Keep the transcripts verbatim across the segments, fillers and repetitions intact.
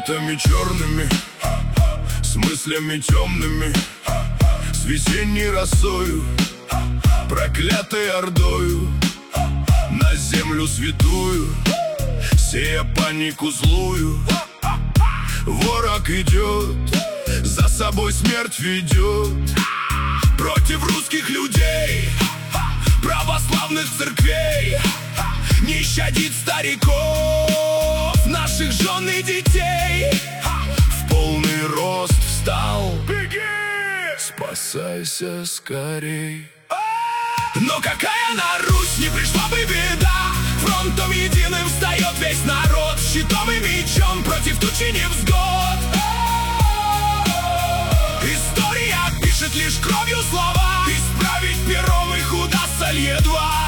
Цветами черными, с мыслями темными, с весенней росою, проклятой ордою, на землю святую, сея панику злую. Ворог идет, за собой смерть ведет, против русских людей, православных церквей, не щадит стариков, наших жен и детей. В полный рост встал, беги, спасайся скорей. Но какая на Русь не пришла бы беда, фронтом единым встает весь народ, щитом и мечом против тучи невзгод. История пишет лишь кровью слова, исправить пером их удастся едва.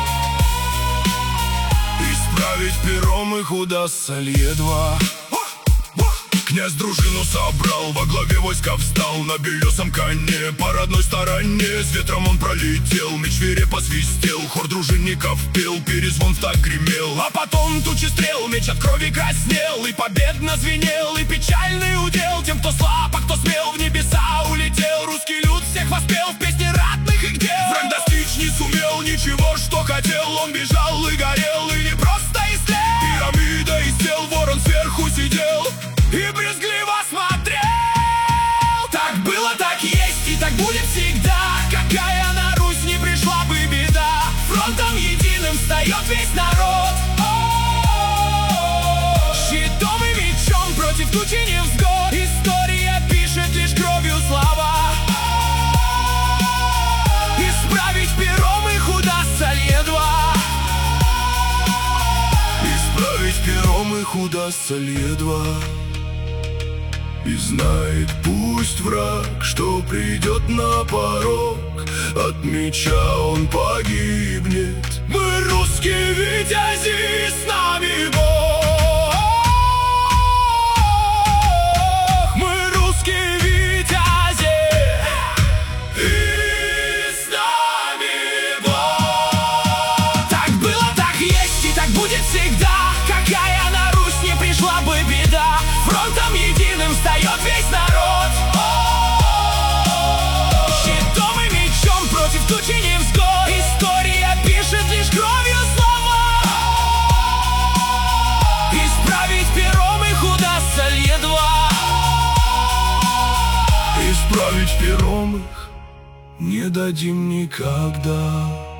Исправить пером их удастся едва. Князь дружину собрал, во главе войска встал, на белесом коне, по родной стороне. С ветром он пролетел, меч свирепо свистел, хор дружинников пел, перезвон так гремел. А потом тучи стрел, меч от крови краснел, и победно звенел, и печальный удел тем, кто слаб, а кто смел, в небеса улетел. Русский люд всех воспел в песне ратных их дел. Враг достичь не сумел ничего, что хотел, он бежал и горел, и не просто истлел. Пирамида из тел, ворон сверху сидел и брезгливо смотрел. Так было, так есть и так будет всегда. Какая на Русь не пришла бы беда, фронтом единым встает весь народ. Щитом и мечом против тучи невзгод, история пишет лишь кровью слова. Исправить пером их удастся едва. Исправить пером их удастся едва. И знает пусть враг, что придет на порог, от меча он погибнет. Мы русские витязи, с нами Бог. Мы русские витязи, и с нами Бог. Так было, так есть и так будет всегда. Какая на Русь не пришла бы беда, фронтом единым встает весь народ. Щитом и мечом против тучи невзгод, история пишет лишь кровью слова. Исправить пером их удастся едва. Исправить пером их не дадим никогда.